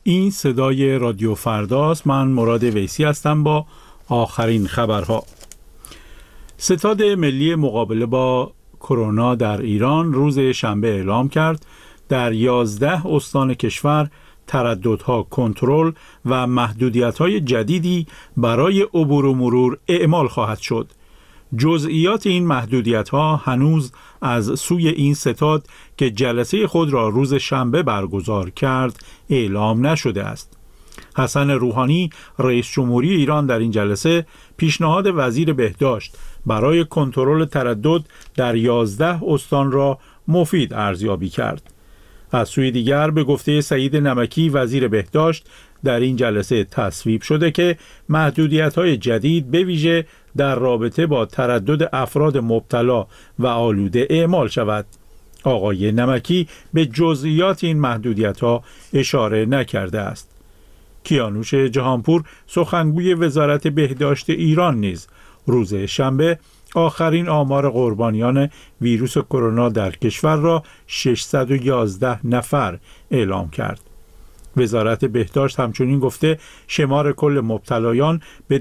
این صدای رادیو فرداست. من مراد ویسی هستم با آخرین خبرها. ستاد ملی مقابله با کرونا در ایران روز شنبه اعلام کرد در 11 استان کشور ترددها کنترل و محدودیت‌های جدیدی برای عبور و مرور اعمال خواهد شد. جزئیات این محدودیت‌ها هنوز از سوی این ستاد که جلسه خود را روز شنبه برگزار کرد اعلام نشده است. حسن روحانی رئیس جمهوری ایران در این جلسه پیشنهاد وزیر بهداشت برای کنترل تردد در 11 استان را مفید ارزیابی کرد. از سوی دیگر به گفته سعید نمکی وزیر بهداشت در این جلسه تصویب شده که محدودیت‌های جدید به ویژه در رابطه با تردد افراد مبتلا و آلوده اعمال شود. آقای نمکی به جزئیات این محدودیت‌ها اشاره نکرده است. کیانوش جهانپور سخنگوی وزارت بهداشت ایران نیز روز شنبه آخرین آمار قربانیان ویروس کرونا در کشور را 611 نفر اعلام کرد. وزارت بهداشت همچنین گفته شمار کل مبتلایان به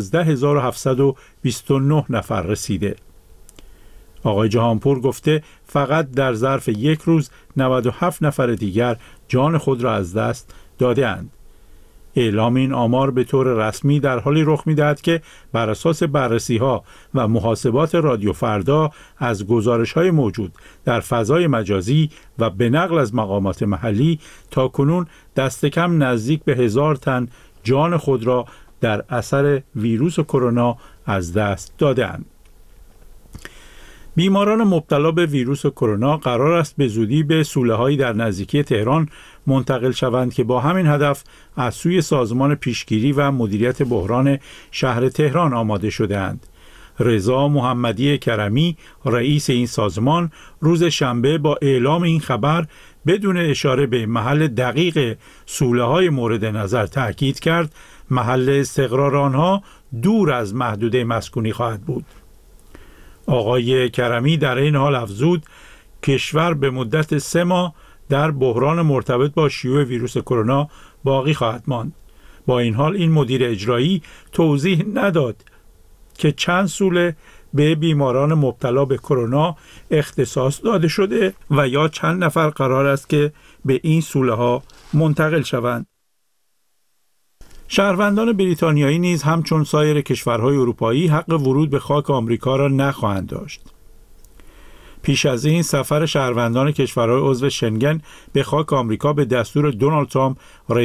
12729 نفر رسیده. آقای جهانپور گفته فقط در ظرف یک روز 97 نفر دیگر جان خود را از دست داده‌اند. اعلام این آمار به طور رسمی در حالی رخ می‌دهد که بر اساس بررسی‌ها و محاسبات رادیو فردا از گزارش‌های موجود در فضای مجازی و به نقل از مقامات محلی تاکنون دست کم نزدیک به 1000 تن جان خود را در اثر ویروس کرونا از دست داده‌اند. بیماران مبتلا به ویروس کرونا قرار است به زودی به سوله‌هایی در نزدیکی تهران منتقل شوند که با همین هدف از سوی سازمان پیشگیری و مدیریت بحران شهر تهران آماده شده‌اند. رضا محمدی کرمی رئیس این سازمان روز شنبه با اعلام این خبر بدون اشاره به محل دقیق سوله‌های مورد نظر تاکید کرد محل استقرار آنها دور از محدوده مسکونی خواهد بود. آقای کرمی در این حال افزود کشور به مدت 3 ماه در بحران مرتبط با شیوع ویروس کرونا باقی خواهد ماند. با این حال این مدیر اجرایی توضیح نداد که چند سوله به بیماران مبتلا به کرونا اختصاص داده شده و یا چند نفر قرار است که به این سوله ها منتقل شوند. شهروندان بریتانیایی نیز همچون سایر کشورهای اروپایی حق ورود به خاک آمریکا را نخواهند داشت. پیش از این سفر شهروندان کشورهای عضو شنگن به خاک آمریکا به دستور دونالد ترامپ